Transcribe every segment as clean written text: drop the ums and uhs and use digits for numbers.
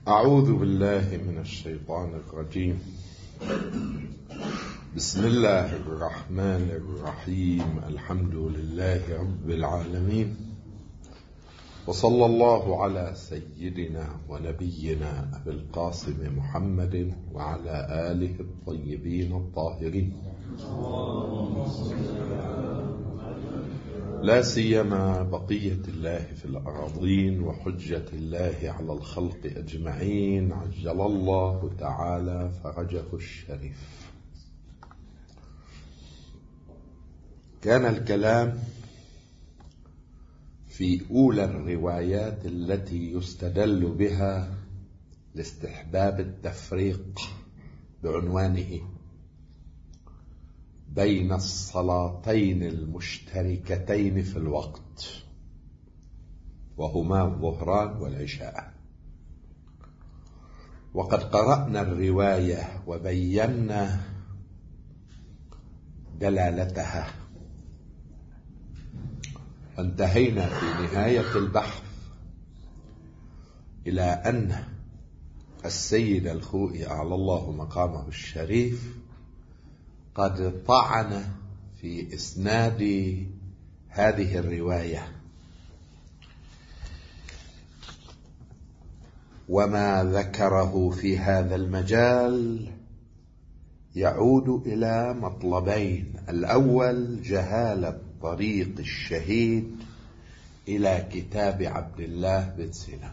أعوذ بالله من الشيطان الرجيم. بسم الله الرحمن الرحيم. الحمد لله رب العالمين، وصلى الله على سيدنا ونبينا أبي القاسم محمد وعلى آله الطيبين الطاهرين، لا سيما بقية الله في الأراضين وحجة الله على الخلق أجمعين، عجل الله تعالى فرجه الشريف. كان الكلام في أولى الروايات التي يستدل بها لاستحباب التفريق بعنوانه بين الصلاتين المشتركتين في الوقت، وهما الظهران والعشاء. وقد قرأنا الرواية وبينا دلالتها، وانتهينا في نهاية البحث إلى أن السيد الخوئي أعلى الله مقامه الشريف قد طعن في إسناد هذه الرواية، وما ذكره في هذا المجال يعود إلى مطلبين: الأول جهالة طريق الشهيد إلى كتاب عبد الله بن سينان،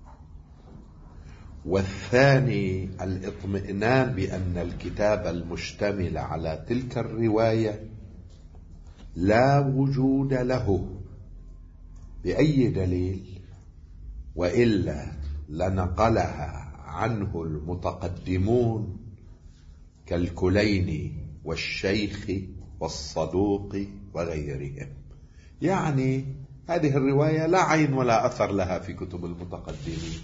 والثاني الاطمئنان بأن الكتاب المشتمل على تلك الرواية لا وجود له بأي دليل، وإلا لنقلها عنه المتقدمون كالكليني والشيخ والصدوق وغيرهم. يعني هذه الرواية لا عين ولا أثر لها في كتب المتقدمين،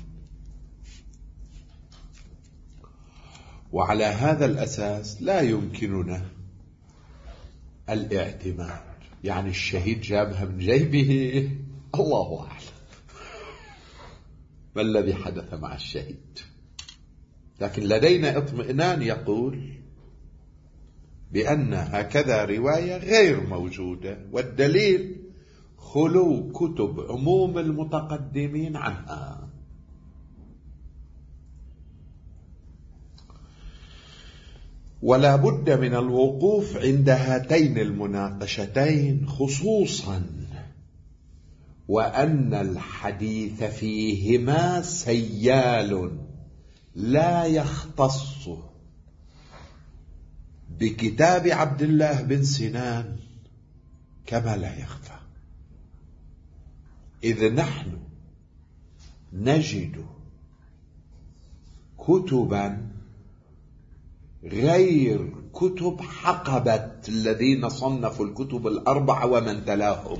وعلى هذا الأساس لا يمكننا الاعتماد. يعني الشهيد جابها من جيبه، الله أعلم ما الذي حدث مع الشهيد، لكن لدينا اطمئنان يقول بأن هكذا رواية غير موجودة، والدليل خلو كتب عموم المتقدمين عنها. ولا بد من الوقوف عند هاتين المناقشتين، خصوصا وأن الحديث فيهما سيال لا يختص بكتاب عبد الله بن سينان كما لا يخفى، إذ نحن نجد كتبا غير كتب حقبة الذين صنفوا الكتب الأربعة ومن تلاهم،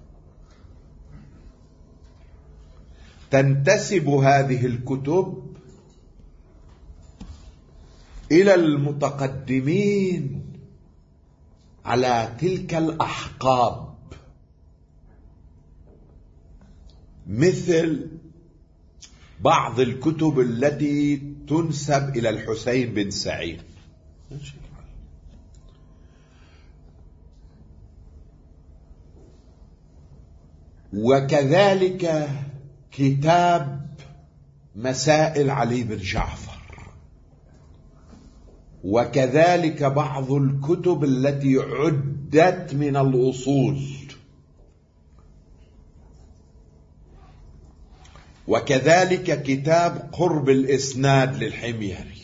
تنتسب هذه الكتب إلى المتقدمين على تلك الأحقاب، مثل بعض الكتب التي تنسب إلى الحسين بن سعيد، وكذلك كتاب مسائل علي بن جعفر، وكذلك بعض الكتب التي عدت من الأصول، وكذلك كتاب قرب الإسناد للحميري،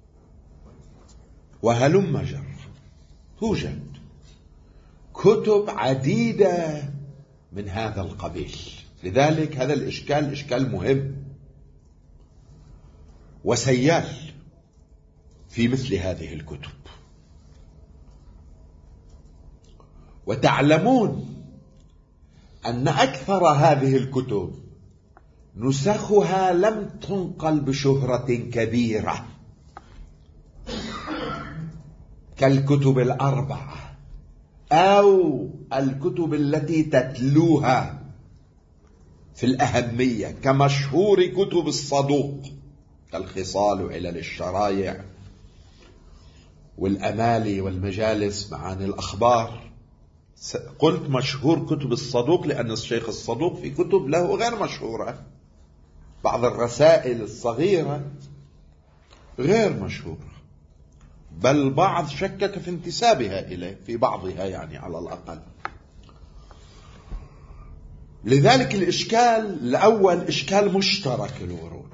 وهلم جر. توجد كتب عديدة من هذا القبيل، لذلك هذا الإشكال إشكال مهم وسيال في مثل هذه الكتب. وتعلمون أن أكثر هذه الكتب نسخها لم تنقل بشهرة كبيرة كالكتب الأربعة أو الكتب التي تتلوها في الأهمية كمشهور كتب الصدوق كالخصال وعلل الشرايع والأمالي والمجالس معاني الأخبار. قلت مشهور كتب الصدوق لأن الشيخ الصدوق في كتب له غير مشهورة، بعض الرسائل الصغيرة غير مشهورة، بل بعض شكك في انتسابها إليه في بعضها يعني على الأقل. لذلك الإشكال الأول إشكال مشترك الورود.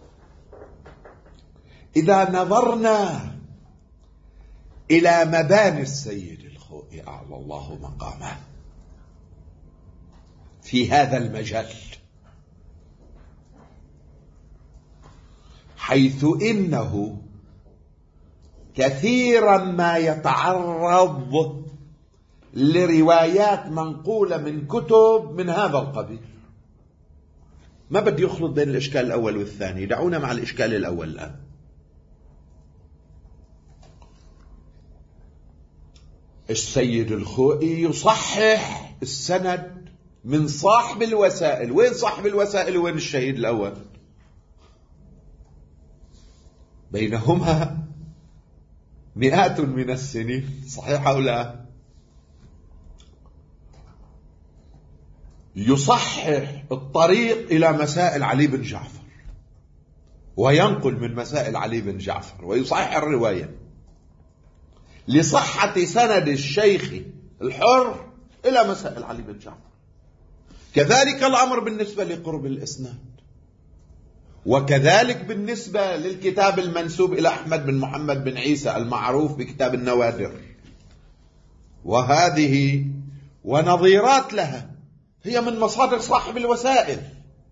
إذا نظرنا إلى مباني السيد الخوئي أعلى الله مقامه في هذا المجال، حيث إنه كثيرا ما يتعرض لروايات منقولة من كتب من هذا القبيل. ما بدي أخلط بين الإشكال الأول والثاني، دعونا مع الإشكال الأول الآن. السيد الخوئي يصحح السند من صاحب الوسائل. وين صاحب الوسائل وين الشهيد الأول؟ بينهما مئات من السنين، صحيح أو لا؟ يصحح الطريق إلى مسائل علي بن جعفر وينقل من مسائل علي بن جعفر ويصحح الرواية لصحة سند الشيخ الحر إلى مسائل علي بن جعفر. كذلك الأمر بالنسبة لقرب الإسناد، وكذلك بالنسبة للكتاب المنسوب إلى أحمد بن محمد بن عيسى المعروف بكتاب النوادر، وهذه ونظيرات لها هي من مصادر صاحب الوسائل.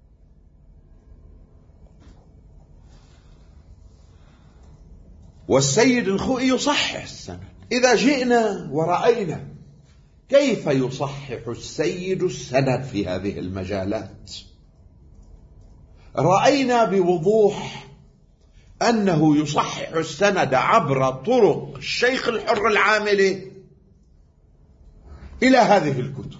والسيد الخوئي يصحح السند. إذا جئنا ورأينا كيف يصحح السيد السند في هذه المجالات، رأينا بوضوح أنه يصحح السند عبر طرق الشيخ الحر العاملي إلى هذه الكتب.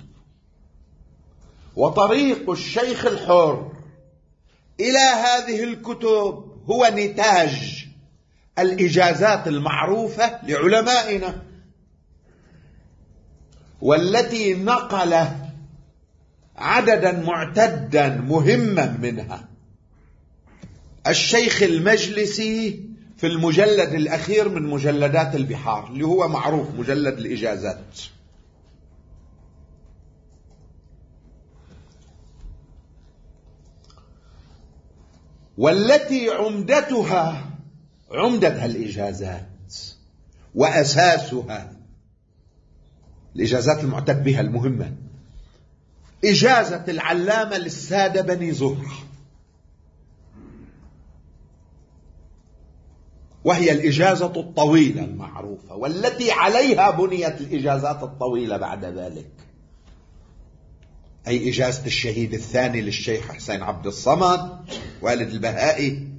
وطريق الشيخ الحر إلى هذه الكتب هو نتاج الإجازات المعروفة لعلمائنا، والتي نقل عددا معتدا مهما منها الشيخ المجلسي في المجلد الأخير من مجلدات البحار، اللي هو معروف مجلد الإجازات. والتي عمدتها عمدة الإجازات وأساسها الإجازات المعتد بها المهمة إجازة العلامة للسادة بني زهرة، وهي الإجازة الطويلة المعروفة، والتي عليها بنيت الإجازات الطويلة بعد ذلك، أي إجازة الشهيد الثاني للشيخ حسين عبد الصمد والد البهائي،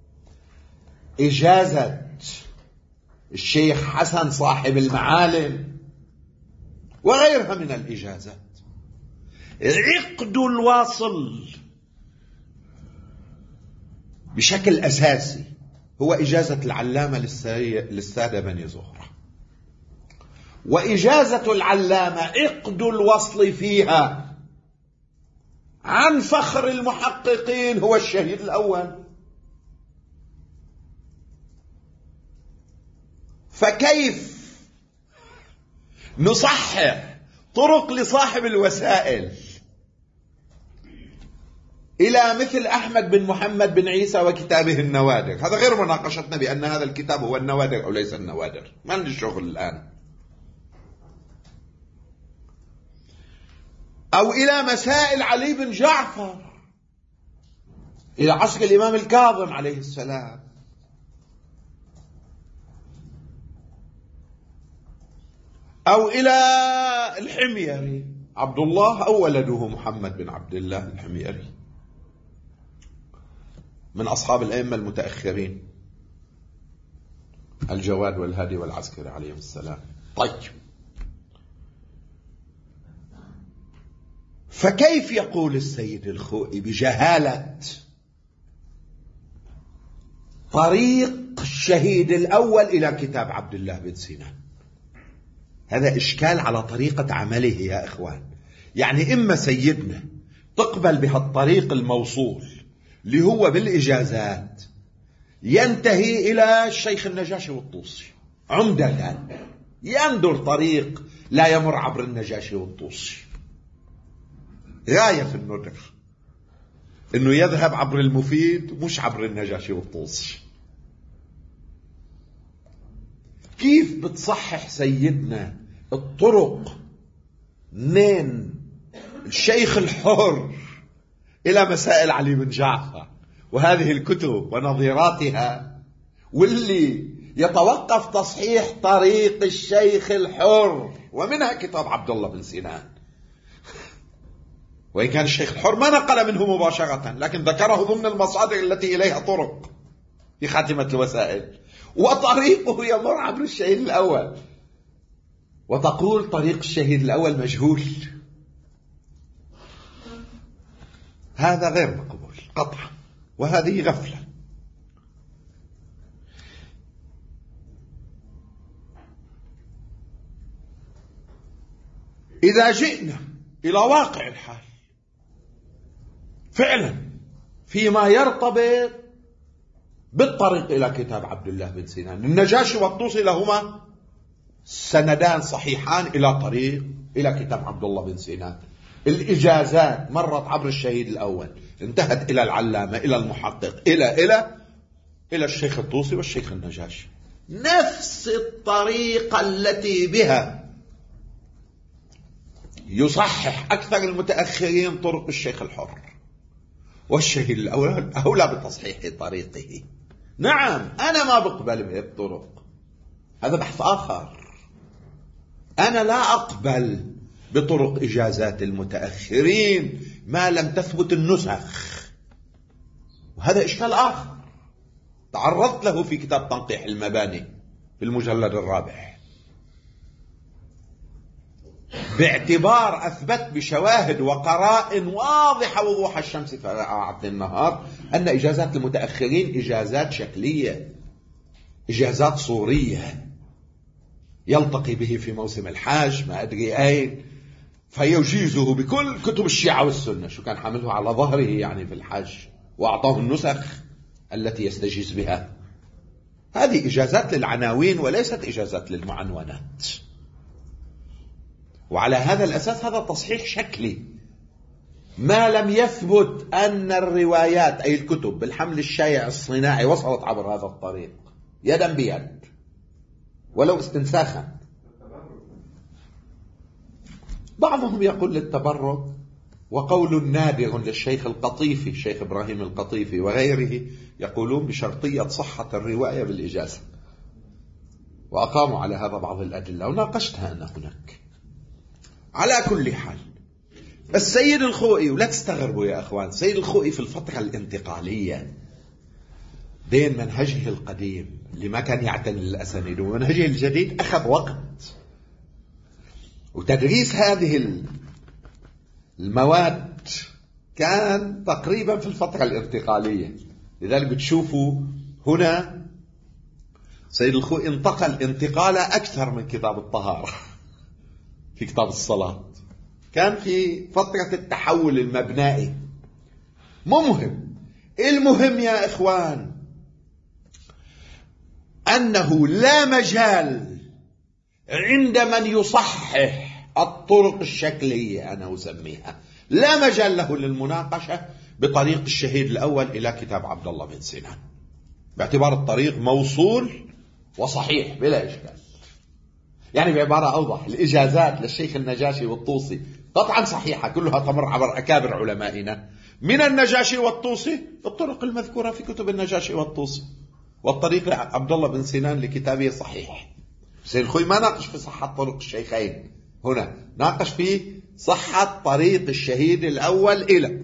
إجازة الشيخ حسن صاحب المعالم، وغيرها من الإجازات. عقد الواصل بشكل أساسي هو إجازة العلامة للسادة بني زهرة، وإجازة العلامة عقد الوصل فيها عن فخر المحققين هو الشهيد الأول. فكيف نصحح طرق لصاحب الوسائل إلى مثل أحمد بن محمد بن عيسى وكتابه النوادر؟ هذا غير مناقشتنا بأن هذا الكتاب هو النوادر أو ليس النوادر، ما عندي شغل الآن. أو إلى مسائل علي بن جعفر إلى عصر الإمام الكاظم عليه السلام، أو إلى الحميري عبد الله أو ولده محمد بن عبد الله الحميري من أصحاب الأئمة المتأخرين الجواد والهادي والعسكري عليهم السلام. طيب، فكيف يقول السيد الخوئي بجهالة طريق الشهيد الأول إلى كتاب عبد الله بن سينان. هذا إشكال على طريقة عمله يا إخوان. يعني إما سيدنا تقبل بهالطريق الموصول اللي هو بالإجازات ينتهي إلى الشيخ النجاشي والطوسي عمدة، يندر طريق لا يمر عبر النجاشي والطوسي. غاية في الندر إنه يذهب عبر المفيد مش عبر النجاشي والطوسي. كيف بتصحح سيدنا الطرق من الشيخ الحر إلى مسائل علي بن جعفر وهذه الكتب ونظيراتها، واللي يتوقف تصحيح طريق الشيخ الحر ومنها كتاب عبد الله بن سينان، وإن كان الشيخ الحر ما نقل منه مباشرة لكن ذكره ضمن المصادر التي إليها طرق في خاتمة الوسائل، وطريقه يمر عبر الشهيد الأول، وتقول طريق الشهيد الأول مجهول. هذا غير مقبول قطعا، وهذه غفلة. إذا جئنا إلى واقع الحال فعلا فيما يرتبط بالطريق إلى كتاب عبد الله بن سينان، النجاشي والطوسي لهما سندان صحيحان إلى طريق إلى كتاب عبد الله بن سينان. الإجازات مرت عبر الشهيد الأول، انتهت إلى العلامة، إلى المحقق، إلى الشيخ الطوسي والشيخ النجاشي. نفس الطريقة التي بها يصحح أكثر المتأخرين طرق الشيخ الحر، والشهيد الأول أولى بتصحيح طريقه. نعم أنا ما بقبل بهذه الطرق، هذا بحث آخر. أنا لا أقبل بطرق إجازات المتأخرين ما لم تثبت النسخ، وهذا إشكال آخر تعرضت له في كتاب تنقيح المباني في المجلد الرابع، باعتبار أثبت بشواهد وقرائن واضحة وضوح الشمس في رعاة النهار أن إجازات المتأخرين إجازات شكلية، إجازات صورية، يلتقي به في موسم الحاج ما أدري أين فيجيزه بكل كتب الشيعة والسنة، شو كان حامله على ظهره يعني في الحج، وأعطاه النسخ التي يستجيز بها. هذه إجازات للعناوين وليست إجازات للمعنونات، وعلى هذا الأساس هذا تصحيح شكلي ما لم يثبت أن الروايات أي الكتب بالحمل الشائع الصناعي وصلت عبر هذا الطريق يدا بيد ولو استنساخا. بعضهم يقول للتبرك، وقول نادر للشيخ القطيفي الشيخ إبراهيم القطيفي وغيره يقولون بشرطية صحة الرواية بالإجازة، وأقاموا على هذا بعض الأدلة وناقشتها أنا هناك. على كل حال السيد الخوئي، ولا تستغربوا يا أخوان، السيد الخوئي في الفترة الانتقالية بين منهجه القديم اللي ما كان يعتني الأسانيد ومنهجه الجديد أخذ وقت، وتدريس هذه المواد كان تقريبا في الفترة الانتقالية. لذلك بتشوفوا هنا سيد الخوئي انتقل انتقالة أكثر من كتاب الطهارة في كتاب الصلاة، كان في فترة التحول المبنائي. المهم يا إخوان أنه لا مجال عند من يصحح الطرق الشكلية أنا أسميها، لا مجال له للمناقشة بطريق الشهيد الأول إلى كتاب عبد الله بن سينان، باعتبار الطريق موصول وصحيح بلا إشكال. يعني بعبارة أوضح، الإجازات للشيخ النجاشي والطوسي قطعا صحيحة، كلها تمر عبر أكابر علمائنا من النجاشي والطوسي، الطرق المذكورة في كتب النجاشي والطوسي، والطريق عبد الله بن سينان لكتابه صحيح. سيد الخوئي ما ناقش في صحة طرق الشيخين، هنا ناقش في صحة طريق الشهيد الأول إلى.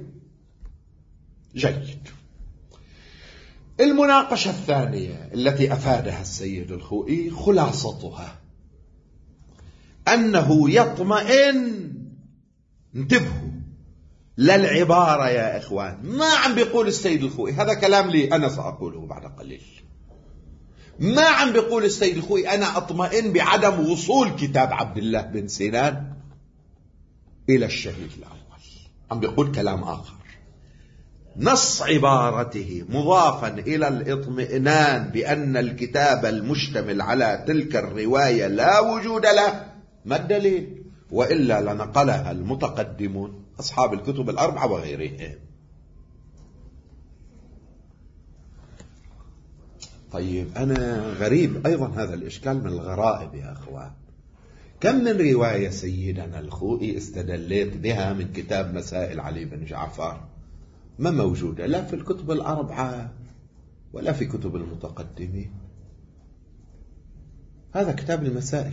جيد. المناقشة الثانية التي أفادها السيد الخوئي خلاصتها أنه يطمئن، انتبهوا، لا العبارة يا إخوان. ما عم بيقول السيد الخوئي، هذا كلام لي أنا سأقوله بعد قليل. ما عم بيقول السيد الخوئي أنا أطمئن بعدم وصول كتاب عبد الله بن سنان إلى الشريط الأول. عم بيقول كلام آخر. نص عبارته مضافا إلى الاطمئنان بأن الكتاب المشتمل على تلك الرواية لا وجود له. ما الدليل؟ وإلا لنقلها المتقدمون أصحاب الكتب الأربعة وغيرهم. طيب أنا غريب أيضا هذا الإشكال من الغرائب يا أخوان. كم من رواية سيدنا الخوئي استدليت بها من كتاب مسائل علي بن جعفر ما موجودة لا في الكتب الأربعة ولا في كتب المتقدمين. هذا كتاب المسائل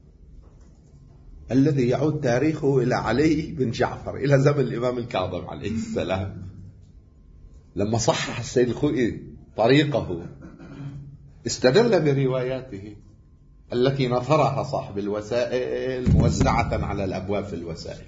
الذي يعود تاريخه إلى علي بن جعفر، إلى زمن الإمام الكاظم عليه السلام، لما صحح السيد الخوئي طريقه استدل برواياته التي نثرها صاحب الوسائل موزعة على الأبواب في الوسائل.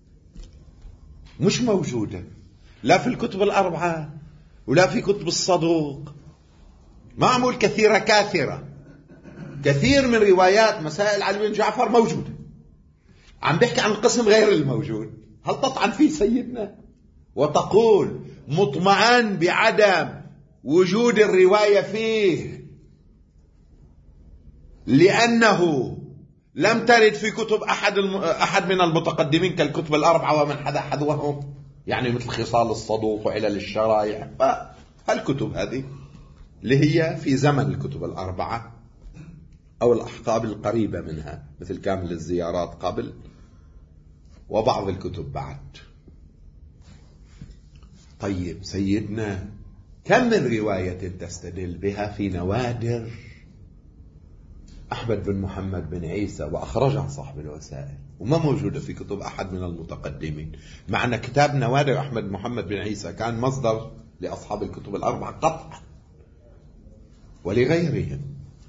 مش موجودة لا في الكتب الأربعة ولا في كتب الصدوق. معمول كثيرة كاثرة. كثير من روايات مسائل علي بن جعفر موجودة. عم بحكي عن القسم غير الموجود. هل تطعن فيه سيدنا وتقول مطمئن بعدم وجود الرواية فيه لأنه لم ترد في كتب أحد من المتقدمين كالكتب الأربعة ومن حذوهم، يعني مثل خصال الصدوق وعلل الشرائع. فالكتب هذه اللي هي في زمن الكتب الأربعة أو الأحقاب القريبة منها مثل كامل الزيارات قبل وبعض الكتب بعد. طيب سيدنا كم من رواية تستدل بها في نوادر أحمد بن محمد بن عيسى وأخرجها صاحب الوسائل وما موجودة في كتب أحد من المتقدمين، مع أن كتاب نوادر أحمد بن محمد بن عيسى كان مصدر لأصحاب الكتب الأربعة قطعا ولغيرهم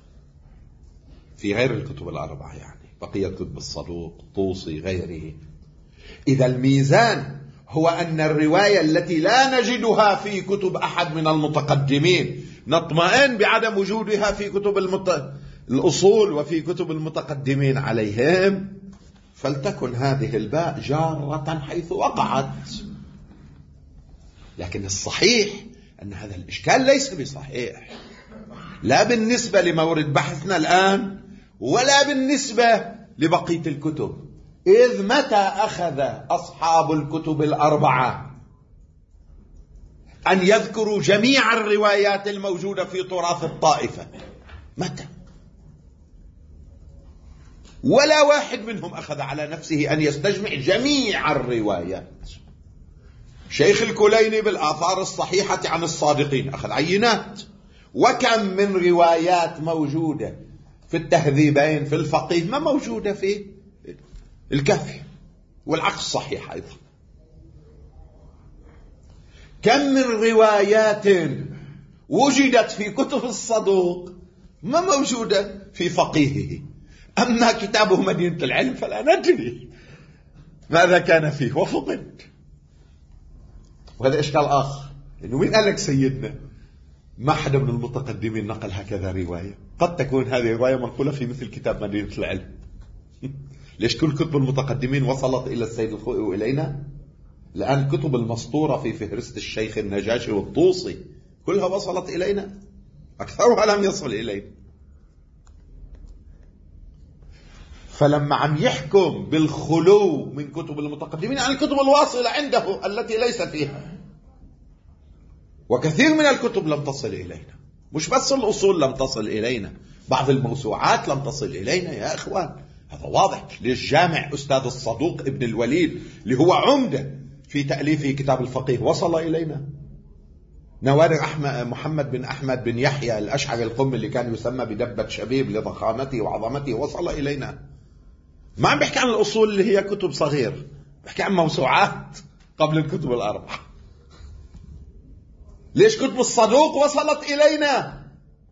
في غير الكتب الأربعة، يعني بقية كتب الصدوق طوسي غيره. إذا الميزان هو أن الرواية التي لا نجدها في كتب أحد من المتقدمين نطمئن بعدم وجودها في كتب الأصول وفي كتب المتقدمين عليهم، فلتكن هذه الباء جارة حيث وقعت. لكن الصحيح أن هذا الإشكال ليس بصحيح، لا بالنسبة لمورد بحثنا الآن ولا بالنسبة لبقية الكتب. إذ متى أخذ أصحاب الكتب الأربعة أن يذكروا جميع الروايات الموجودة في تراث الطائفة؟ متى؟ ولا واحد منهم أخذ على نفسه أن يستجمع جميع الروايات. شيخ الكليني بالآثار الصحيحة عن الصادقين أخذ عينات. وكم من روايات موجودة في التهذيبين في الفقيه ما موجودة في الكافي، والعكس صحيح أيضا. كم من روايات وجدت في كتب الصدوق ما موجودة في فقيهه. أما كتابه مدينة العلم فلا ندري ماذا كان فيه وفقد. وهذا إشكال آخر، إنه مين قال لك سيدنا ما حدا من المتقدمين نقل هكذا رواية؟ قد تكون هذه رواية منقولة في مثل كتاب مدينة العلم. ليش كل كتب المتقدمين وصلت إلى السيد الخوئي وإلينا؟ الآن كتب المسطورة في فهرست الشيخ النجاشي والطوسي كلها وصلت إلينا، أكثرها لم يصل إلينا. فلما عم يحكم بالخلو من كتب المتقدمين عن الكتب الواصلة عنده التي ليس فيها، وكثير من الكتب لم تصل إلينا، مش بس الأصول لم تصل إلينا، بعض الموسوعات لم تصل إلينا يا إخوان. هذا واضح. للجامع أستاذ الصدوق ابن الوليد اللي هو عمدة في تأليفه كتاب الفقيه وصل إلينا. نوادر محمد بن أحمد بن يحيى الأشعري القم اللي كان يسمى بدبة شبيب لضخامته وعظمته وصل إلينا. ما عم بحكي عن الأصول اللي هي كتب صغير، بحكي عن موسوعات قبل الكتب الأربعة. ليش كتب الصدوق وصلت إلينا؟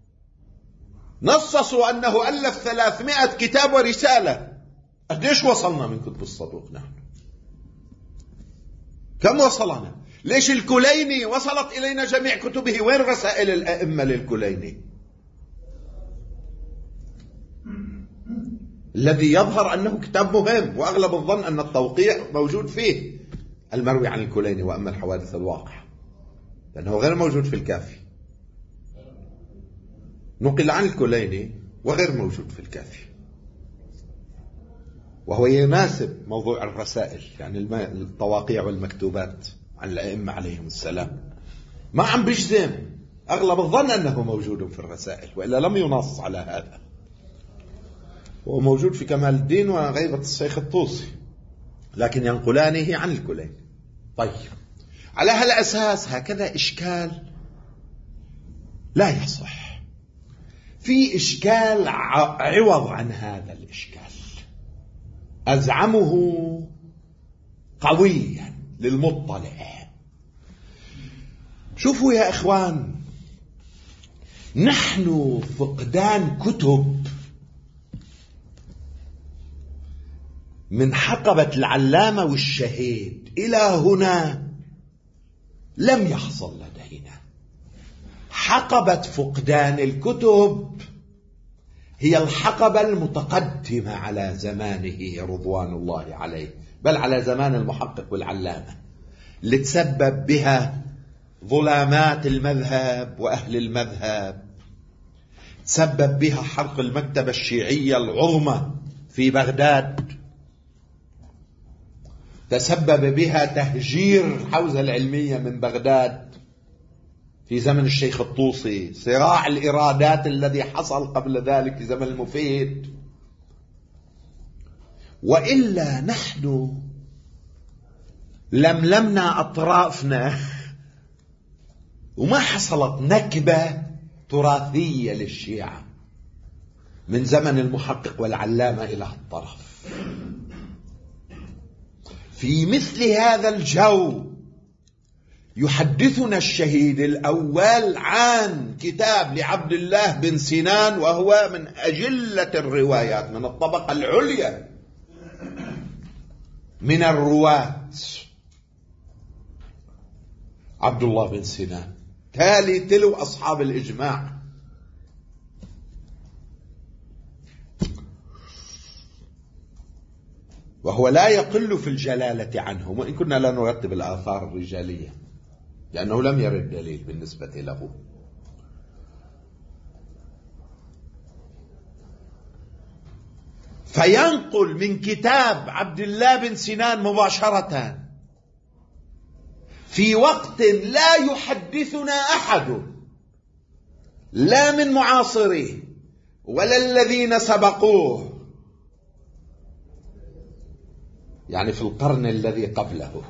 نصصوا أنه ألف 300 كتاب ورسالة. قديش وصلنا من كتب الصدوق نحن؟ كم وصلنا؟ ليش الكليني وصلت إلينا جميع كتبه؟ وين رسائل الأئمة للكليني الذي يظهر أنه كتاب مهم، وأغلب الظن أن التوقيع موجود فيه المروي عن الكليني وأما الحوادث الواقعة، لأنه غير موجود في الكافي، نقل عن الكليني وغير موجود في الكافي، وهو يناسب موضوع الرسائل، يعني التواقيع والمكتوبات عن الأئمة عليهم السلام. ما عم بجزم، أغلب الظن أنه موجود في الرسائل، وإلا لم ينص على هذا. هو موجود في كمال الدين وغيبة الشيخ الطوسي، لكن ينقلانه عن الكليني. طيب، على هالأساس هكذا إشكال لا يصح. في إشكال عوض عن هذا الإشكال أزعمه قويا للمطلع. شوفوا يا إخوان، نحن فقدان كتب من حقبة العلامة والشهيد إلى هنا لم يحصل لدينا. حقبة فقدان الكتب هي الحقبة المتقدمة على زمانه رضوان الله عليه، بل على زمان المحقق والعلامة، اللي تسبب بها ظلامات المذهب وأهل المذهب، تسبب بها حرق المكتبة الشيعية العظمى في بغداد، تسبب بها تهجير الحوزة العلمية من بغداد في زمن الشيخ الطوسي، صراع الإرادات الذي حصل قبل ذلك في زمن المفيد. وإلا نحن لملمنا أطرافنا وما حصلت نكبة تراثية للشيعة من زمن المحقق والعلامة إلى الطرف. في مثل هذا الجو يحدثنا الشهيد الأول عن كتاب لعبد الله بن سنان، وهو من أجلة الروايات، من الطبقة العليا من الرواة. عبد الله بن سنان تالي تلو أصحاب الإجماع، وهو لا يقل في الجلالة عنهم، وإن كنا لا نرتب الآثار الرجالية لأنه لم يرد دليل بالنسبة له. فينقل من كتاب عبد الله بن سنان مباشرة في وقت لا يحدثنا أحد، لا من معاصريه ولا الذين سبقوه، يعني في القرن الذي قبله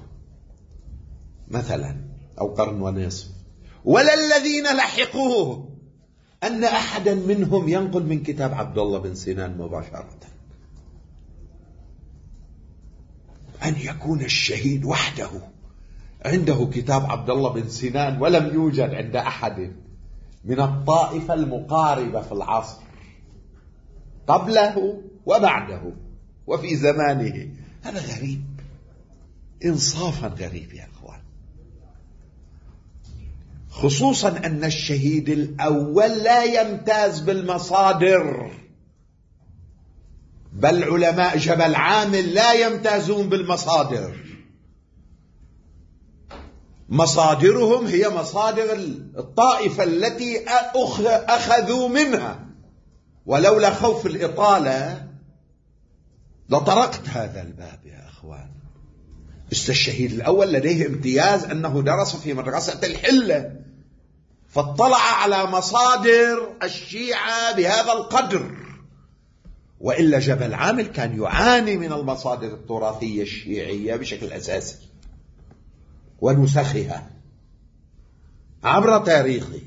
مثلا أو قرن ونصف، ولا الذين لحقوه، أن أحدا منهم ينقل من كتاب عبد الله بن سنان مباشرة. أن يكون الشهيد وحده عنده كتاب عبد الله بن سنان ولم يوجد عند أحد من الطائفة المقاربة في العصر قبله وبعده وفي زمانه، هذا غريب، إنصافا غريب يا أخوان. خصوصا أن الشهيد الأول لا يمتاز بالمصادر، بل علماء جبل عامل لا يمتازون بالمصادر. مصادرهم هي مصادر الطائفة التي أخذوا منها، ولولا خوف الإطالة لطرقت هذا الباب يا أخوان. الشهيد الأول لديه امتياز أنه درس في مدرسة الحلة، فاطلع على مصادر الشيعة بهذا القدر، وإلا جبل عامل كان يعاني من المصادر التراثية الشيعية بشكل أساسي ونسخها عبر تاريخه.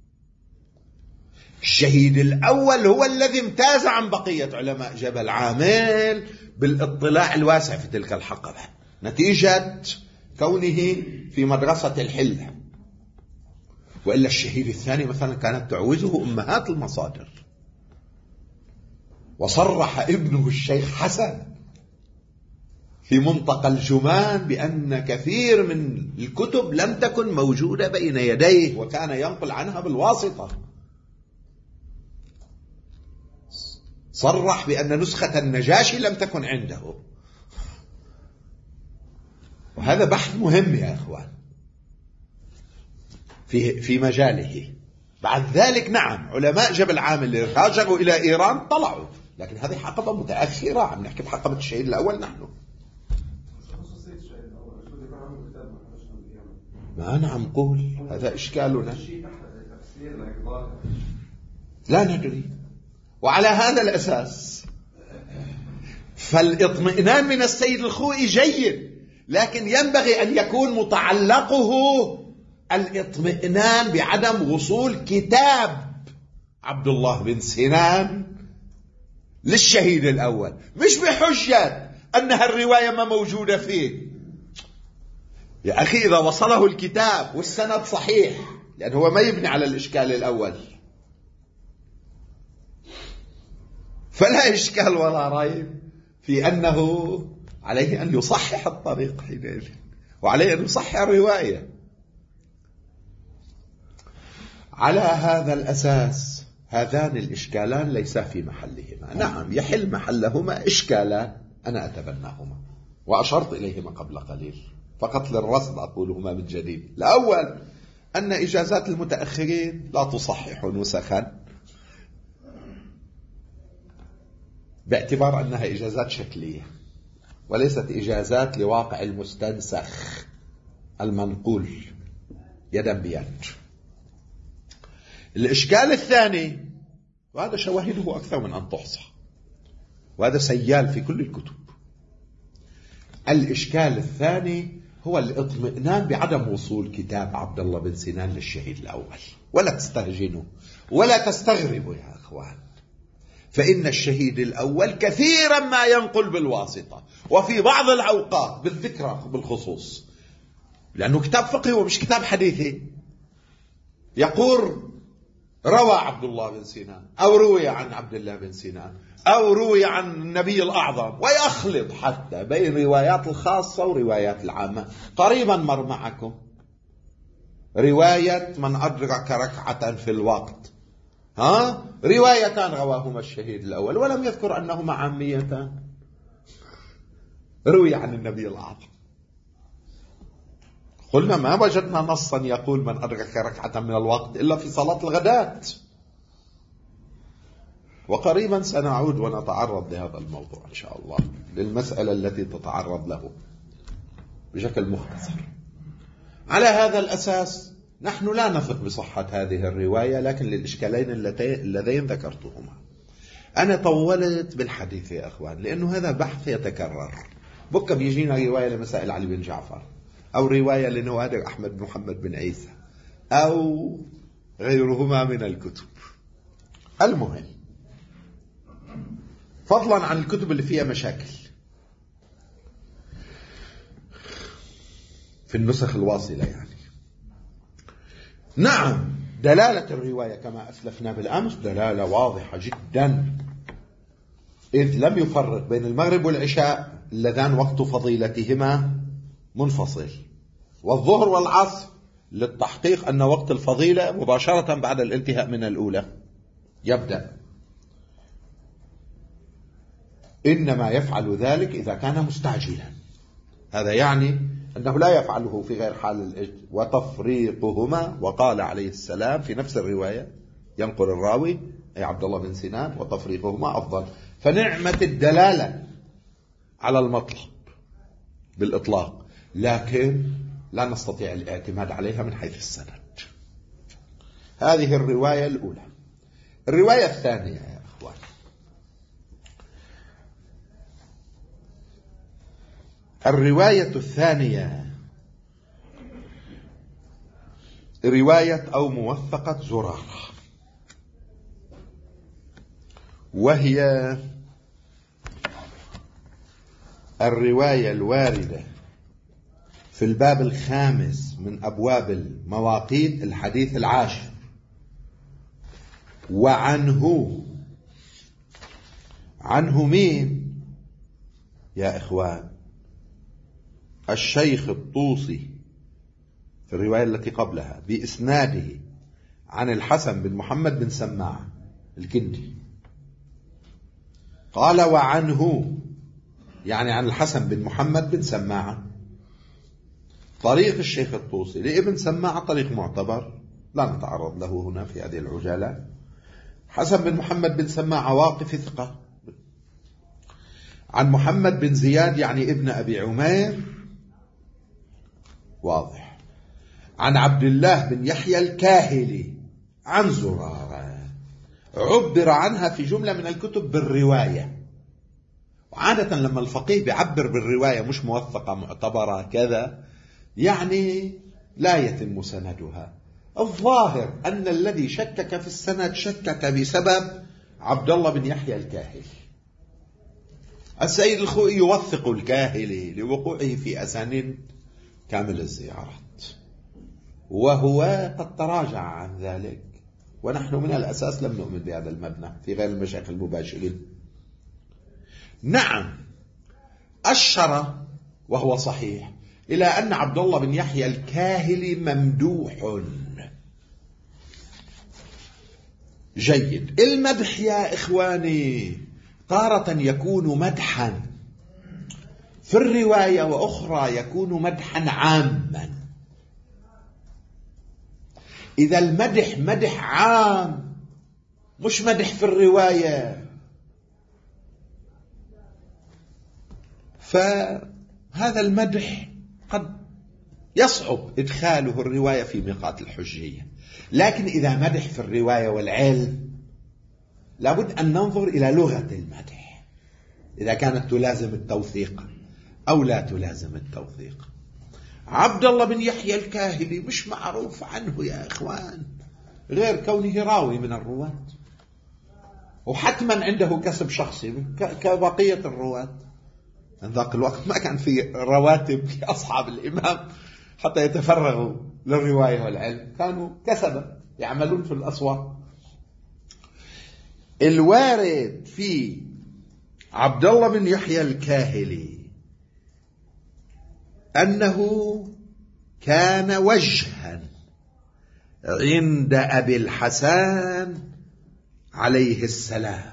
الشهيد الأول هو الذي امتاز عن بقية علماء جبل عامل بالاطلاع الواسع في تلك الحقبة، نتيجة كونه في مدرسة الحلة. وإلا الشهيد الثاني مثلا كانت تعوزه أمهات المصادر. وصرح ابنه الشيخ حسن في منطقة الجمان بأن كثير من الكتب لم تكن موجودة بين يديه وكان ينقل عنها بالواسطة. صرح بأن نسخة النجاشي لم تكن عنده. وهذا بحث مهم يا إخوان في مجاله. بعد ذلك نعم علماء جبل عامل اللي هاجروا إلى إيران طلعوا، لكن هذه حقبة متأخرة. عم نحكي بحقبة الشهيد الأول. نحن ما أنا عم قول هذا إشكالنا، لا ندري. وعلى هذا الأساس فالاطمئنان من السيد الخوئي جيد، لكن ينبغي أن يكون متعلقه الاطمئنان بعدم وصول كتاب عبد الله بن سنان للشهيد الأول، مش بحجة أنها الرواية ما موجودة فيه. يا أخي إذا وصله الكتاب والسند صحيح، لأنه هو ما يبني على الإشكال الأول، فلا إشكال ولا ريب في أنه عليه أن يصحح الطريق حينئذ، وعليه أن يصحح الرواية. على هذا الأساس هذان الإشكالان ليسا في محلهما. نعم يحل محلهما إشكالان أنا أتبناهما وأشرت إليهما قبل قليل، فقط للرصد أقولهما من جديد. الأول أن إجازات المتأخرين لا تصحح نسخا، باعتبار أنها إجازات شكلية وليست إجازات لواقع المستنسخ المنقول يدا بيد. الإشكال الثاني، وهذا شواهده أكثر من أن تحصى، وهذا سيال في كل الكتب، الإشكال الثاني هو الاطمئنان بعدم وصول كتاب عبد الله بن سنان للشهيد الأول. ولا تستهجنوا ولا تستغربوا يا أخوان، فإن الشهيد الأول كثيرا ما ينقل بالواسطة، وفي بعض الأوقات بالذكرى بالخصوص، لأنه كتاب فقهي ومش كتاب حديثي. يقول روى عبد الله بن سنان، أو روي عن عبد الله بن سنان، أو روي عن النبي الأعظم، ويخلط حتى بين روايات الخاصة وروايات العامة. قريبا مر معكم رواية من أدرك ركعة في الوقت، روايتان رواهما الشهيد الأول ولم يذكر أنهما عاميتان، روي عن النبي الأعظم. قلنا ما وجدنا نصا يقول من أدرك ركعة من الوقت إلا في صلاة الغداة. وقريبا سنعود ونتعرض لهذا الموضوع إن شاء الله، للمسألة التي تتعرض له بشكل مختصر. على هذا الأساس نحن لا نثق بصحة هذه الرواية، لكن للإشكالين اللذين ذكرتهما. أنا طولت بالحديث يا أخوان لأنه هذا بحث يتكرر. بكى بيجينا رواية لمسائل علي بن جعفر، أو رواية لنوادر أحمد بن محمد بن عيسى، أو غيرهما من الكتب. المهم فضلا عن الكتب اللي فيها مشاكل في النسخ الواصلة يعني. نعم دلالة الرواية كما أسلفنا بالأمس دلالة واضحة جدا، إذ لم يفرق بين المغرب والعشاء اللذان وقت فضيلتهما منفصل، والظهر والعصر للتحقيق أن وقت الفضيلة مباشرة بعد الانتهاء من الأولى يبدأ، إنما يفعل ذلك إذا كان مستعجلا. هذا يعني أنه لا يفعله في غير حال وتفريقهما. وقال عليه السلام في نفس الرواية، ينقل الراوي أي عبد الله بن سنان، وتفريقهما أفضل. فنعمة الدلالة على المطلب بالإطلاق، لكن لا نستطيع الاعتماد عليها من حيث السند. هذه الرواية الأولى. الرواية الثانية يا أخوان، الرواية الثانية رواية أو موثقة زرارة، وهي الرواية الواردة في الباب الخامس من أبواب المواقيت الحديث العاشر. وعنه مين يا إخوان؟ الشيخ الطوسي في الرواية التي قبلها بإسناده عن الحسن بن محمد بن سماع الكندي قال وعنه، يعني عن الحسن بن محمد بن سماع. طريق الشيخ الطوسي لابن سماع طريق معتبر لا نتعرض له هنا في هذه العجالة. حسن بن محمد بن سماع واقف ثقة. عن محمد بن زياد يعني ابن أبي عمير واضح. عن عبد الله بن يحيى الكاهلي عن زرارة، عبر عنها في جملة من الكتب بالرواية. وعادة لما الفقيه بيعبر بالرواية مش موثقة معتبرة كذا يعني لا يتم سندها. الظاهر أن الذي شكك في السند شكك بسبب عبد الله بن يحيى الكاهلي. السيد الخوئي يوثق الكاهلي لوقوعه في أسانيد كامل الزيارات، وهو قد تراجع عن ذلك، ونحن من الأساس لم نؤمن بهذا المبنى في غير المشايخ المباشرين. نعم أشر وهو صحيح إلى أن عبد الله بن يحيى الكاهلي ممدوح. جيد. المدح يا إخواني تارة يكون مدحا في الرواية، وأخرى يكون مدحا عاما. إذا المدح مدح عام مش مدح في الرواية، فهذا المدح قد يصعب إدخاله الرواية في ميقات الحجية. لكن إذا مدح في الرواية والعلم لابد أن ننظر إلى لغة المدح، إذا كانت تلازم التوثيق أو لا تلازم التوثيق. عبد الله بن يحيى الكاهلي مش معروف عنه يا إخوان غير كونه راوي من الرواة، وحتما عنده كسب شخصي كبقية الرواة. من ذاك الوقت ما كان في رواتب لأصحاب الإمام حتى يتفرغوا للرواية والعلم، كانوا كسبا يعملون في الأسواق. الوارد في عبد الله بن يحيى الكاهلي أنه كان وجها عند أبي الحسن عليه السلام،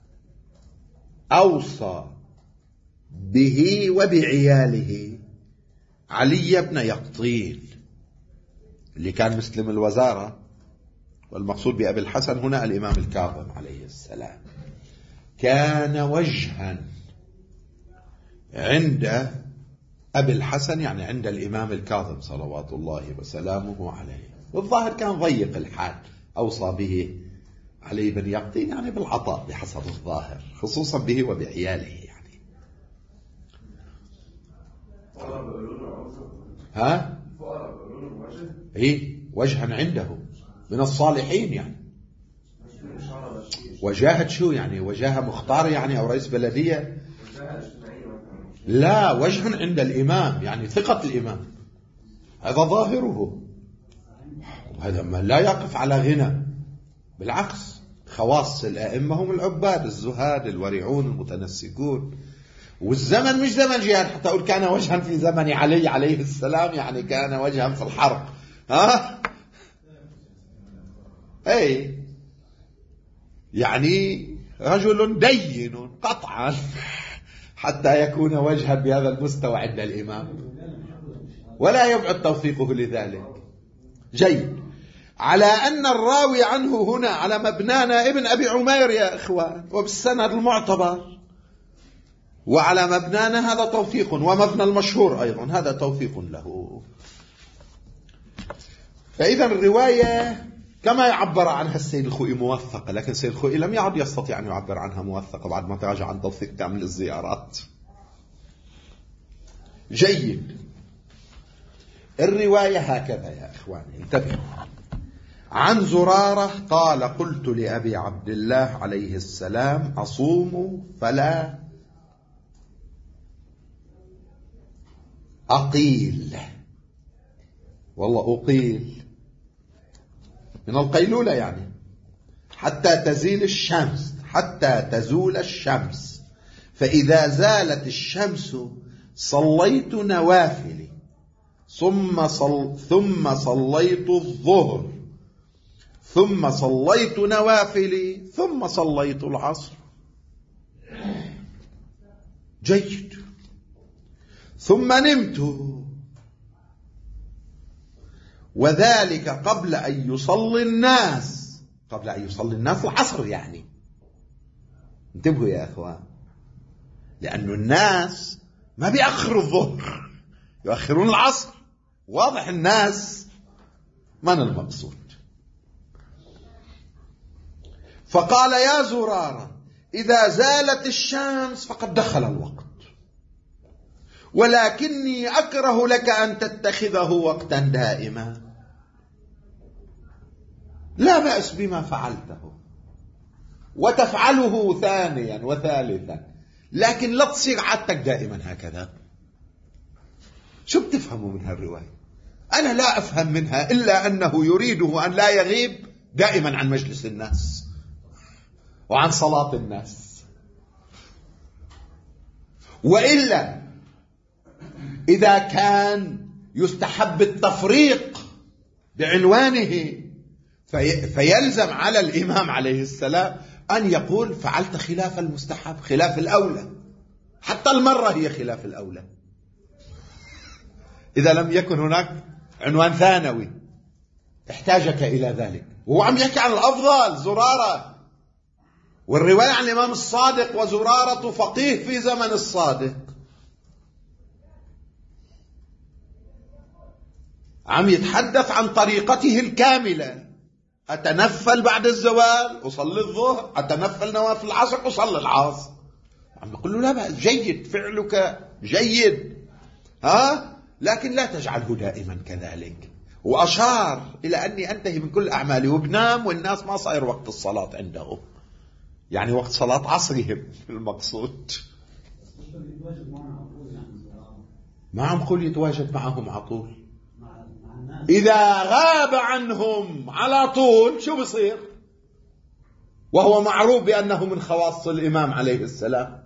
أوصى به وبعياله علي بن يقطين اللي كان مسلم الوزارة، والمقصود بأبي الحسن هنا الإمام الكاظم عليه السلام. كان وجها عند أبي الحسن يعني عند الإمام الكاظم صلوات الله وسلامه عليه. والظاهر كان ضيق الحال، أوصى به علي بن يقطين يعني بالعطاء بحسب الظاهر، خصوصا به وبعياله يعني. ها؟ إيه وجها عنده من الصالحين يعني. وجاهة شو يعني؟ وجاهة مختار يعني أو رئيس بلدية؟ لا، وجها عند الإمام يعني ثقة الإمام، هذا ظاهره. وهذا ما لا يقف على غنى، بالعكس خواص الأئمة هم العباد الزهاد الورعون المتنسكون. والزمن مش زمن جهاد حتى أقول كان وجها في زمن علي عليه السلام يعني كان وجها في الحرب. ها؟ أي يعني رجل دين قطعا حتى يكون وجها بهذا المستوى عند الإمام، ولا يبعد توثيقه لذلك. جيد. على أن الراوي عنه هنا على مبنانا ابن أبي عمير يا إخوان وبالسند المعتبر، وعلى مبنانا هذا توثيق، ومبنى المشهور أيضا هذا توثيق له. فإذا الرواية كما يعبر عنها السيد الخوئي موثقة، لكن السيد الخوئي لم يعد يستطيع أن يعبر عنها موثقة بعد ما تراجع عن توثيق كامل الزيارات. جيد. الرواية هكذا يا إخواني انتبهوا. عن زرارة قال قلت لأبي عبد الله عليه السلام أصوم فلا أقيل، والله أقيل من القيلولة يعني حتى تزيل الشمس، حتى تزول الشمس، فإذا زالت الشمس صليت نوافلي ثم صليت الظهر ثم صليت نوافلي ثم صليت العصر. جيد. ثم نمت، وذلك قبل أن يصلي الناس العصر. يعني انتبهوا يا أخوان، لأن الناس ما بيأخروا الظهر، يؤخرون العصر. واضح الناس من المقصود. فقال: يا زرارة، إذا زالت الشمس فقد دخل الوقت، ولكني أكره لك أن تتخذه وقتا دائما. لا بأس بما فعلته وتفعله ثانيا وثالثا، لكن لا تصير عادتك دائما هكذا. شو بتفهموا من هالرواية؟ أنا لا أفهم منها إلا أنه يريده أن لا يغيب دائما عن مجلس الناس وعن صلاة الناس. وإلا إذا كان يستحب التفريق بعنوانه فيلزم على الإمام عليه السلام أن يقول: فعلت خلاف المستحب، خلاف الأولى. حتى المرة هي خلاف الأولى إذا لم يكن هناك عنوان ثانوي احتاجك إلى ذلك. وهو عم يحكي عن الأفضل زرارة، والرواية عن الإمام الصادق، وزرارة فقيه في زمن الصادق. عم يتحدث عن طريقته الكاملة: أتنفل بعد الزوال أصلي الظهر، أتنفل نوافل العصر أصلي العصر. عم يقول له: لا بأس، جيد، فعلك جيد، لكن لا تجعله دائما كذلك. وأشار إلى أني أنتهي من كل أعمالي وبنام، والناس ما صاير وقت الصلاة عندهم، يعني وقت صلاة عصرهم المقصود. ما عم قول يتواجد معهم على طول. إذا غاب عنهم على طول شو بصير؟ وهو معروف بأنه من خواص الإمام عليه السلام.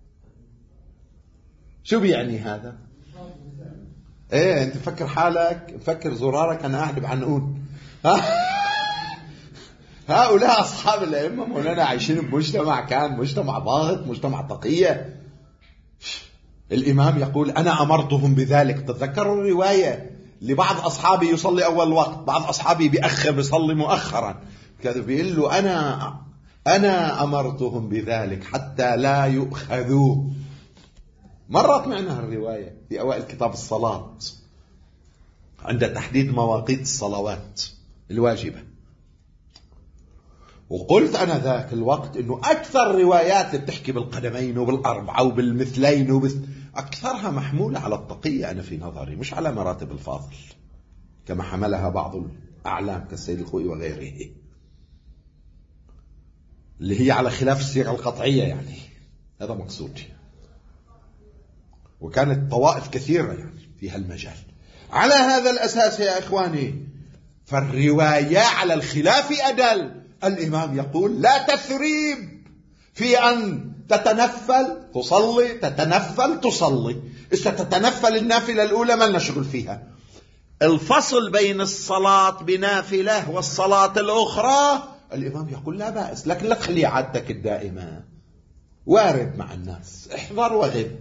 شو بيعني هذا؟ ايه، انت فكر حالك، فكر زرارة كان قاعد بعنقود. هؤلاء أصحاب الأئمة مولانا عايشين بمجتمع كان مجتمع ضاغط، مجتمع تقية. الإمام يقول: أنا أمرتهم بذلك. تتذكروا الرواية: لبعض أصحابي يصلي أول وقت، بعض أصحابي بيأخر، بيصلي مؤخرا كذا. بيقول له: أنا أمرتهم بذلك حتى لا يؤخذوا. مرت معنا الرواية في أوائل كتاب الصلاة عند تحديد مواقيت الصلوات الواجبة. وقلت أنا ذاك الوقت إنه أكثر روايات اللي بتحكي بالقدمين وبالأربعة وبالمثلين أكثرها محمولة على التقية أنا في نظري، مش على مراتب الفاضل كما حملها بعض الأعلام كالسيد الخوئي وغيره، اللي هي على خلاف السيرة القطعية. يعني هذا مقصودي. وكانت طوائف كثيرة يعني في هالمجال. على هذا الأساس يا إخواني، فالرواية على الخلاف أدل. الإمام يقول: لا تثريب في أن تتنفل تصلي، تتنفل تصلي. إذا تتنفل النافلة الأولى ما نشغل فيها. الفصل بين الصلاة بنافلة والصلاة الأخرى الإمام يقول: لا بأس، لكن لا تخلي عادتك الدائمة. وارد مع الناس، احذر وغب،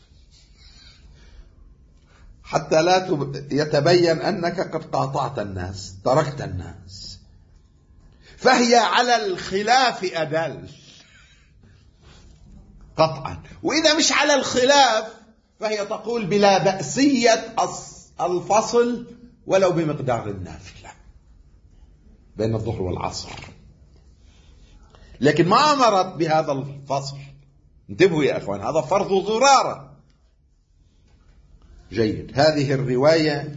حتى لا يتبين أنك قد قاطعت الناس، تركت الناس. فهي على الخلاف أدل قطعا. وإذا مش على الخلاف فهي تقول بلا بأسية الفصل ولو بمقدار النافلة بين الظهر والعصر، لكن ما أمرت بهذا الفصل. انتبهوا يا أخوان، هذا فرض زرارة. جيد. هذه الرواية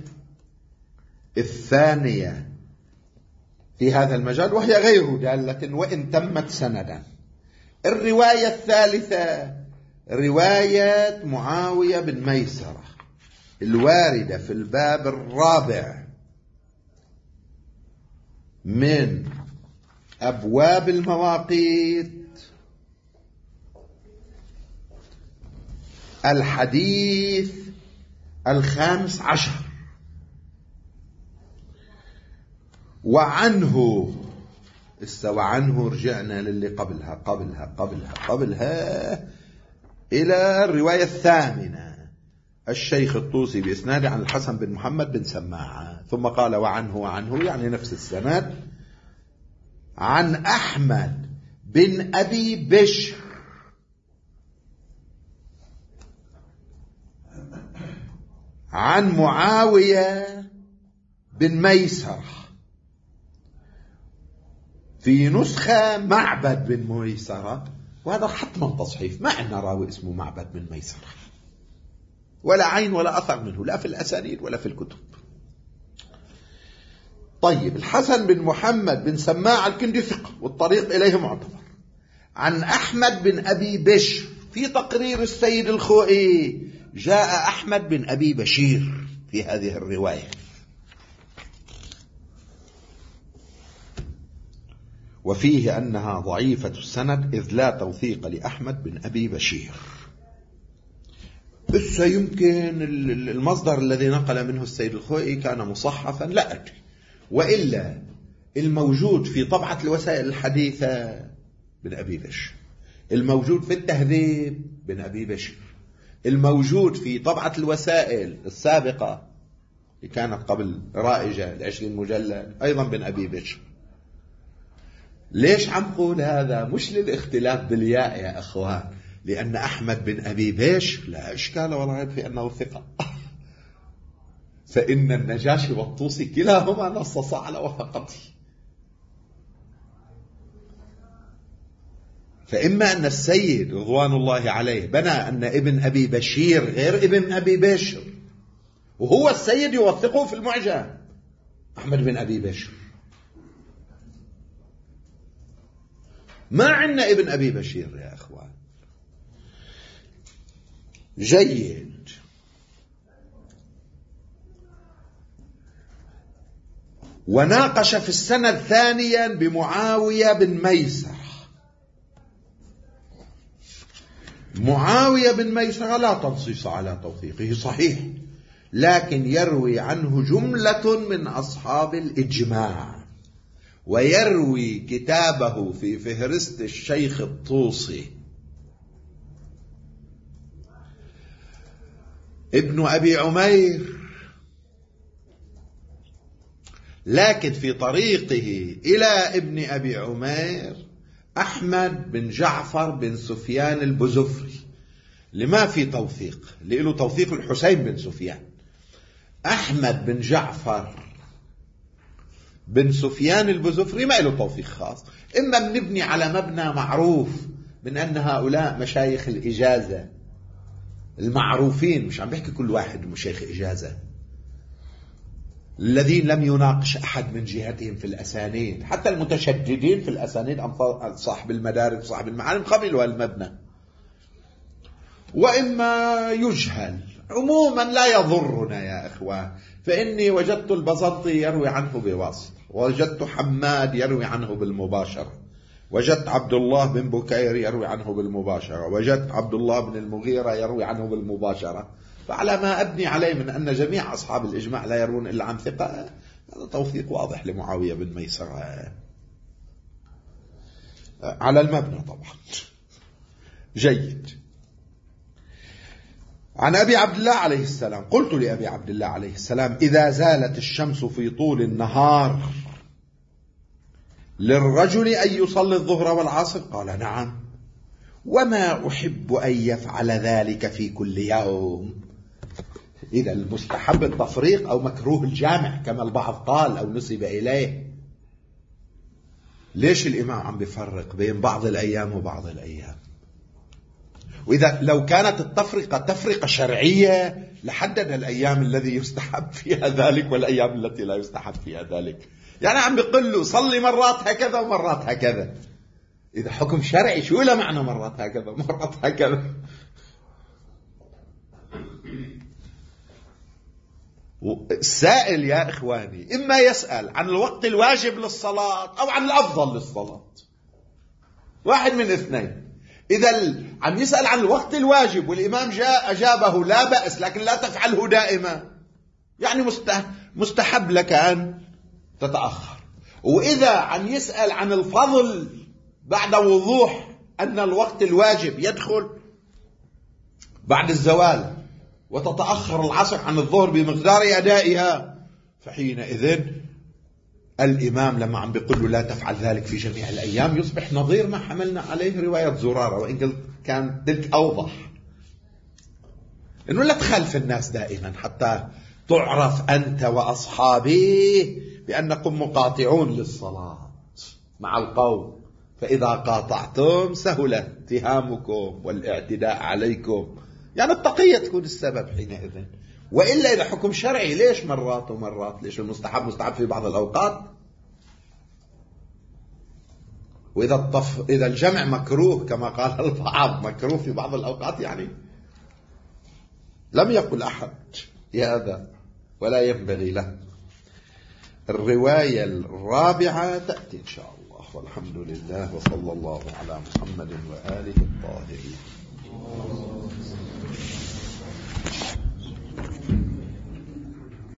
الثانية في هذا المجال، وهي غير دالة وإن تمت سندا. الرواية الثالثة رواية معاوية بن ميسرة الواردة في الباب الرابع من أبواب المواقيت، الحديث 15. وعنه رجعنا للي قبلها إلى الرواية 8. الشيخ الطوسي بإسناد عن الحسن بن محمد بن سماعة، ثم قال وعنه يعني نفس السند، عن أحمد بن أبي بشر عن معاوية بن ميسرة، في نسخة معبد بن ميسرة، وهذا حتما تصحيف، ما عندنا راوي اسمه معبد بن ميسرة، ولا عين ولا أثر منه، لا في الأسانيد ولا في الكتب. طيب، الحسن بن محمد بن سماع الكندي ثقة والطريق إليه معتبر. عن أحمد بن أبي بشر، في تقرير السيد الخوئي جاء أحمد بن أبي بشير في هذه الرواية، وفيه أنها ضعيفة السند إذ لا توثيق لأحمد بن أبي بشير. بس يمكن المصدر الذي نقل منه السيد الخوئي كان مصحفا، لا أدري، وإلا الموجود في طبعة الوسائل الحديثة بن أبي بشر، الموجود في التهذيب بن أبي بشر، الموجود في طبعة الوسائل السابقة اللي كانت قبل رائجة 20 مجلد أيضا بن أبي بشر. ليش عم قول هذا؟ مش للاختلاف بالياء يا أخوان، لأن أحمد بن أبي بشر لا إشكال ولا ريب في أنه ثقة، فإن النجاشي والطوسي كلاهما نصص على وثقته. فإما أن السيد رضوان الله عليه بنى أن ابن أبي بشير غير ابن أبي بشر، وهو السيد يوثقه في المعجم أحمد بن أبي بشر، ما عندنا ابن أبي بشير يا أخوان. جيد. وناقش في السنة الثانية بمعاوية بن ميسر. معاوية بن ميسر لا تنصيص على توثيقه، صحيح، لكن يروي عنه جملة من أصحاب الإجماع، ويروي كتابه في فهرست الشيخ الطوسي ابن أبي عمير، لكن في طريقه إلى ابن أبي عمير أحمد بن جعفر بن سفيان البزفري، لما في توثيق، له توثيق الحسين بن سفيان. أحمد بن جعفر بن سفيان البزفري ما له توثيق خاص، إما بنبني على مبنى معروف من أن هؤلاء مشايخ الإجازة المعروفين، مش عم بحكي كل واحد مشايخ إجازة، الذين لم يناقش أحد من جهتهم في الأسانيد، حتى المتشددين في الأسانيد صاحب المدارك صاحب المعالم قبلوا المبنى. وإما يجهل، عموما لا يضرنا يا إخوان، فإني وجدت البزنطي يروي عنه بواسطة، وجدت حماد يروي عنه بالمباشرة، وجدت عبد الله بن بكير يروي عنه بالمباشرة، وجدت عبد الله بن المغيرة يروي عنه بالمباشرة، فعلى ما أبني عليه من أن جميع أصحاب الإجماع لا يرون إلا عن ثقة، هذا توثيق واضح لمعاوية بن ميسرة على المبنى طبعا. جيد. عن أبي عبد الله عليه السلام قلت لأبي عبد الله عليه السلام: إذا زالت الشمس في طول النهار للرجل أن يصلي الظهر والعصر؟ قال: نعم، وما أحب أن يفعل ذلك في كل يوم. إذا المستحب التفريق أو مكروه الجامع كما البعض قال أو نسب إليه. ليش الإمام عم بيفرق بين بعض الأيام وبعض الأيام؟ وإذا لو كانت التفرقة تفرقة شرعية لحدد الأيام الذي يستحب فيها ذلك والأيام التي لا يستحب فيها ذلك. يعني عم بيقول له صلي مرات هكذا ومرات هكذا، إذا حكم شرعي شو له معنى مرات هكذا ومرات هكذا؟ السائل يا إخواني إما يسأل عن الوقت الواجب للصلاة أو عن الأفضل للصلاة، واحد من اثنين. إذا عم يسأل عن الوقت الواجب والإمام جاء أجابه لا بأس، لكن لا تفعله دائما، يعني مستحب لك أن تتأخر. وإذا عم يسأل عن الفضل بعد وضوح أن الوقت الواجب يدخل بعد الزوال وتتأخر العصر عن الظهر بمقدار أدائها، فحينئذ الإمام لما عم بيقول له لا تفعل ذلك في جميع الأيام يصبح نظير ما حملنا عليه رواية زرارة، وإن قلت كان تلك أوضح، إنه لا تخالف الناس دائما حتى تعرف أنت وأصحابه بأنكم مقاطعون للصلاة مع القوم، فإذا قاطعتم سهل اتهامكم والاعتداء عليكم، يعني التقية تكون السبب حينئذ. وإلا إذا حكم شرعي ليش مرات ومرات؟ ليش المستحب مستحب في بعض الأوقات؟ إذا الجمع مكروه كما قال البعض، مكروه في بعض الأوقات، يعني لم يقل أحد هذا ولا ينبغي له. الرواية الرابعة تأتي إن شاء الله، والحمد لله، وصلى الله على محمد وآله الطاهرين.